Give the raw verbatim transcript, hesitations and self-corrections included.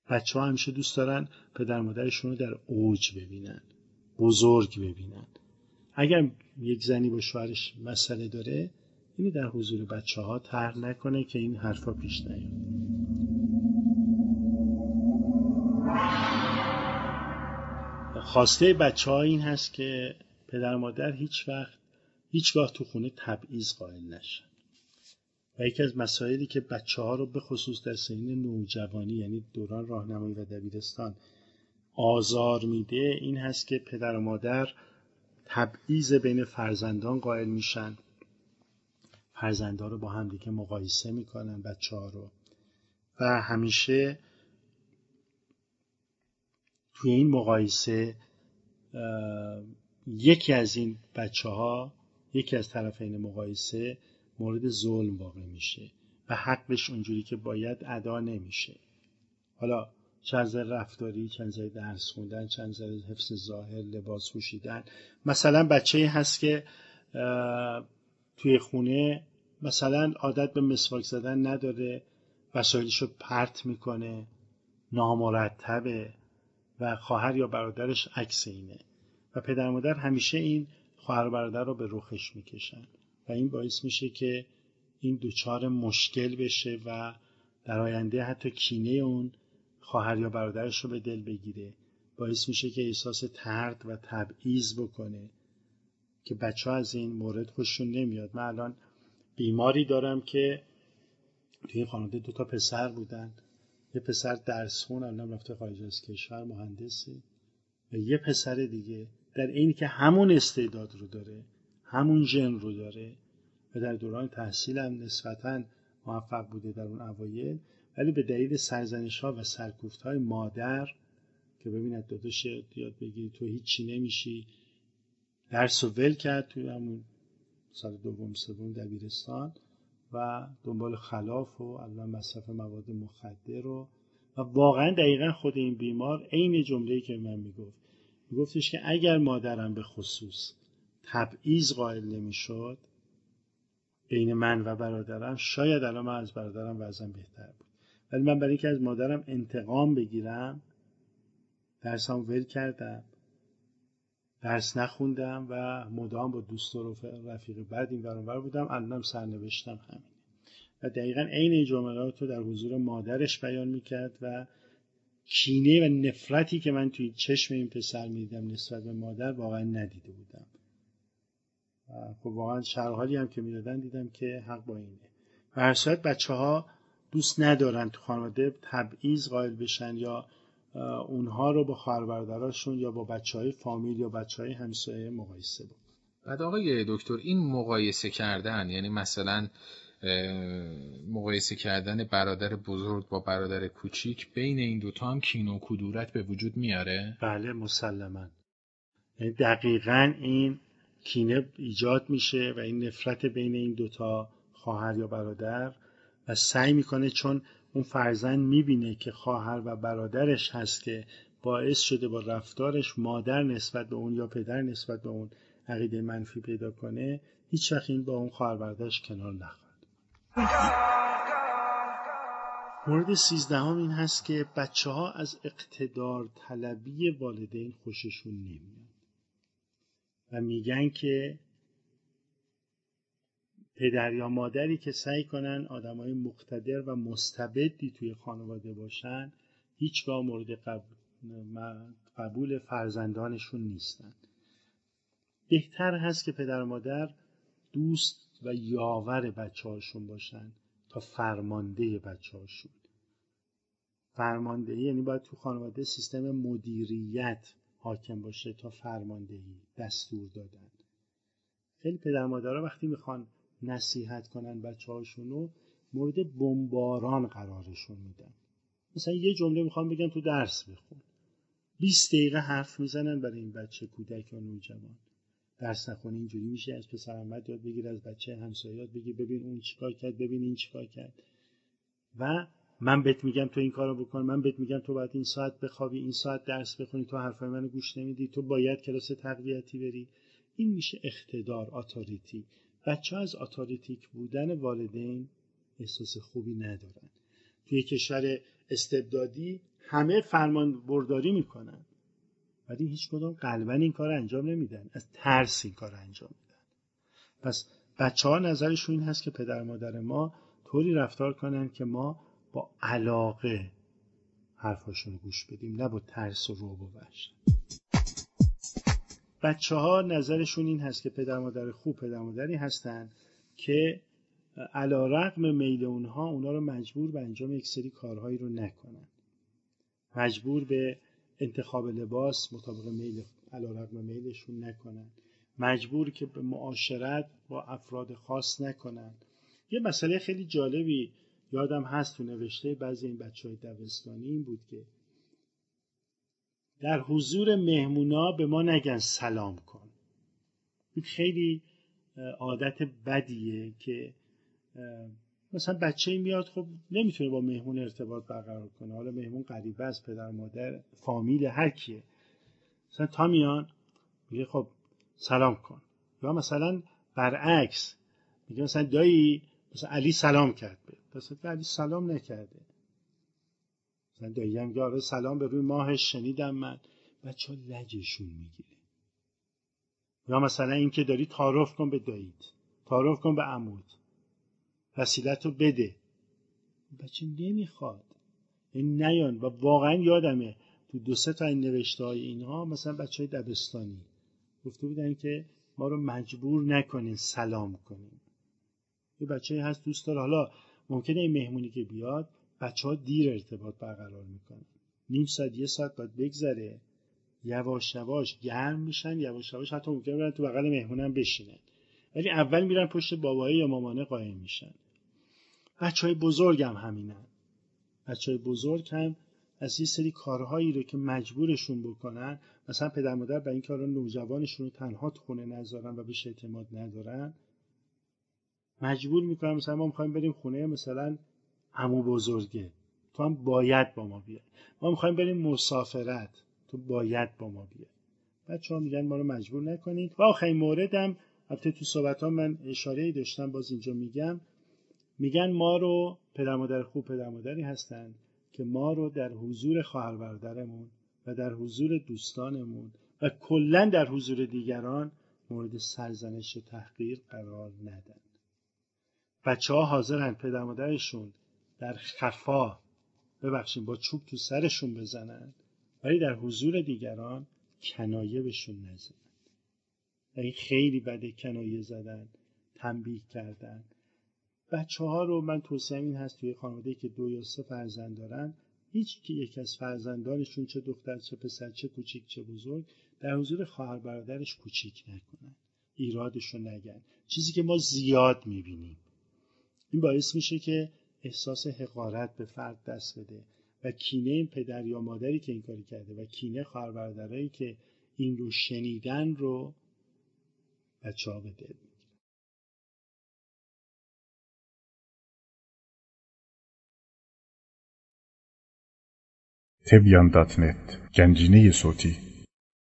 بچه ها همیشه دوست دارن پدر مادرشون رو در اوج ببینن، بزرگ ببینن. اگر یک زنی با شوهرش مسئله داره، اینو در حضور بچه ها طرح نکنه که این حرفا پیش نیاد. خواسته بچه ها این هست که پدر مادر هیچ وقت هیچگاه تو خونه تبعیض قائل نشن. و یکی از مسائلی که بچه ها رو به خصوص در سن نوجوانی، یعنی دوران راهنمایی و دبیرستان، آزار میده این هست که پدر و مادر تبعیض بین فرزندان قائل میشن، فرزندان رو با هم دیگه مقایسه میکنن بچه ها رو، و همیشه توی این مقایسه یکی از این بچه ها، یکی از طرفین مقایسه مورد ظلم واقع میشه و حقش اونجوری که باید ادا نمیشه. حالا چند نظر رفتاری، چند نظر درس خوندن، چند نظر حفظ ظاهر، لباس پوشیدن. مثلا بچه‌ای هست که توی خونه مثلا عادت به مسواک زدن نداره، وسایلشو پرت میکنه، نامرتبه و خواهر یا برادرش عکس اینه و پدر مادر همیشه این خواهر و برادر رو به رخش میکشن و این باعث میشه که این دوچار مشکل بشه و در آینده حتی کینه اون خواهر یا برادرش رو به دل بگیره. باعث میشه که احساس طرد و تبعیض بکنه که بچه ها از این مورد خوششون نمیاد. من الان بیماری دارم که توی این خانواده دو تا پسر بودن، یه پسر درس خون الان رفته خارج از کشور مهندسه و یه پسر دیگه در اینی که همون استعداد رو داره، همون ژن رو داره و در دوران تحصیل هم نسبتاً موفق بوده در اون اوایل، ولی به دلیل سرزنش‌ها و سرکوفت‌های مادر که ببیند داداش یاد بگیری تو هیچی نمیشی، درس رو ول کرد توی همون سال دوم سوم دبیرستان و دنبال خلاف و الان مصرف مواد مخدر رو و واقعا دقیقا خود این بیمار عین جمله‌ای که من میگفت میگفتش که اگر مادرم به خصوص تبعیض قائل نمیشد بین من و برادرم، شاید الان من از برادرم وضعم بهتر بود. ولی من برای اینکه از مادرم انتقام بگیرم درسم ول کردم، درس نخوندم و مدام با دوست و رفیق بعد این ور اون ور بودم. الانم سرنوشتم همین و دقیقاً عین این جملات رو در حضور مادرش بیان میکرد و کینه و نفرتی که من توی چشم این پسر میدیدم نسبت به مادر واقعا ندیده بودم. خب واقعا شرحالی هم که میدادن دیدم که حق با اینه. و هر صورت بچه ها دوست ندارن تو خانواده تبعیض قائل بشن یا اونها رو با خواهر برادراشون یا با بچهای فامیل یا بچهای همسایه مقایسه بکنن. بعد آقای دکتر این مقایسه کردن، یعنی مثلا مقایسه کردن برادر بزرگ با برادر کوچیک، بین این دوتا هم کین و کدورت به وجود میاره؟ بله مسلماً. دقیقاً این کینه ایجاد میشه و این نفرت بین این دوتا خواهر یا برادر و سعی میکنه، چون اون فرزند میبینه که خواهر و برادرش هست که باعث شده با رفتارش مادر نسبت به اون یا پدر نسبت به اون عقیده منفی پیدا کنه، هیچ وقت این با اون خواهر برادرش کنار نخواهد. مورد سیزدهم این هست که بچه ها از اقتدار طلبی والدین خوششون نمیاد و میگن که پدر یا مادری که سعی کنن آدمای مقتدر و مستبدی توی خانواده باشن هیچگاه مورد قبول, قبول فرزندانشون نیستن. بهتر هست که پدر و مادر دوست و یاور بچه هاشون باشن تا فرمانده بچه هاشون. فرماندهی یعنی باید تو خانواده سیستم مدیریت حاکم باشه تا فرماندهی، دستور دادن. خیلی پدر مادرها وقتی میخوان نصیحت کنن بچه هاشونو مورد بمباران قرارشون میدن. مثلا یه جمله میخوان بگن تو درس بخون، بیست دقیقه حرف میزنن برای این بچه کودک یا نوجوان. درس نخونه اینجوری میشه، از پسر احمد یاد بگیر، از بچه همسایه یاد بگیر، ببین اون چیکار کرد، ببین این چیکار کرد و من بهت میگم تو این کارو بکن، من بهت میگم تو باید این ساعت بخوابی، این ساعت درس بخونی، تو حرفای منو گوش نمیدی، تو باید کلاس تقویتی بری. این میشه اقتدار، اتوریتی. بچه‌ها از اتوریتیک بودن والدین احساس خوبی ندارن. توی کشور استبدادی همه فرمان برداری میکنن ولی هیچ کدوم قلباً این کار انجام نمیدن، از ترس این کار انجام میدن. پس بچه ها نظرشون این هست که پدر مادر ما طوری رفتار کنن که ما با علاقه حرفاشون گوش بدیم، نه با ترس و رعب و وحشت. بچه ها نظرشون این هست که پدر مادر خوب پدر مادری هستن که علی‌رغم میل اونها اونا رو مجبور به انجام یک سری کارهایی رو نکنن، مجبور به انتخاب لباس مطابق میل علی‌رغم میلشون نکنن، مجبور که به معاشرت با افراد خاص نکنن. یه مسئله خیلی جالبی یادم هست تو نوشته بعضی این بچهای دبستانی این بود که در حضور مهمونا به ما نگن سلام کن. این خیلی عادت بدیه که مثلا بچه‌ای میاد خب نمیتونه با مهمون ارتباط برقرار کنه، حالا مهمون غریبه است، پدر مادر فامیل هر کیه، مثلا تا میان میگه خب سلام کن، یا مثلا برعکس میگه مثلا دایی مثلا علی سلام کرد به مثلا علی سلام نکرده، مثلا دایی هم میگه آره سلام به روی ماهش شنیدم من، بچه ها لجشون میگیره. یا مثلا این که داری تعارف کن به داییت، تعارف کن به عمود، وسیلت رو بده، بچه نمیخواد این نیان. و واقعا یادمه تو دو سه تا این نوشته های اینها مثلا بچه های دبستانی گفته بودن که ما رو مجبور نکنین سلام کنیم. یه بچه هست دوست داره، حالا ممکنه این مهمونی که بیاد بچه ها دیر ارتباط برقرار میکنن، نیم ساعت یه ساعت باید بگذره، یواش یواش گرم میشن، یواش یواش حتی ممکنه برن تو بغل مهمونم بشینن، ولی اول میرن پشت بابایی یا مامانه قایم میشن. بچه های بزرگ هم همینن، بچه های بزرگ هم از یه سری کارهایی رو که مجبورشون بکنن، مثلا پدر مادر برای این کارا نوجوانشون رو تنها تو خونه نذارن و بهش اعتماد ندارن، مجبور میکنن مثلا ما میخوایم بریم خونه مثلا عمو بزرگه، تو هم باید با ما بیای، ما میخوایم بریم مسافرت، تو باید با ما بیای. بچه ها میگن ما رو مجبور نکنید. و آخرین موردم البته تو صحبت ها من اشاره‌ای داشتم باز اینجا میگم، میگن ما رو پدر مادر خوب پدر مادری هستن که ما رو در حضور خواهر برادرمون و در حضور دوستانمون و کلا در حضور دیگران مورد سرزنش و تحقیر قرار ندن. بچه ها حاضرن پدر مادرشون در خفا ببخشید با چوب تو سرشون بزنن ولی در حضور دیگران کنایه بهشون نزنن. این خیلی بده، کنایه زدن، تنبیه کردن. بچه ها رو من توصیه‌ام این هست توی خانواده‌ای که دو یا سه فرزند دارن، هیچ که یک از فرزندانشون چه دختر چه پسر چه کوچیک چه بزرگ در حضور خواهر برادرش کوچیک نکنن، ایرادشو نگن، چیزی که ما زیاد میبینیم. این باعث میشه که احساس حقارت به فرد دست بده و کینه این پدر یا مادری که این کاری کرده و کینه خواهر برادرایی که این رو شنیدن رو بچه ها بده. تبیان دات نت گنجینه صوتی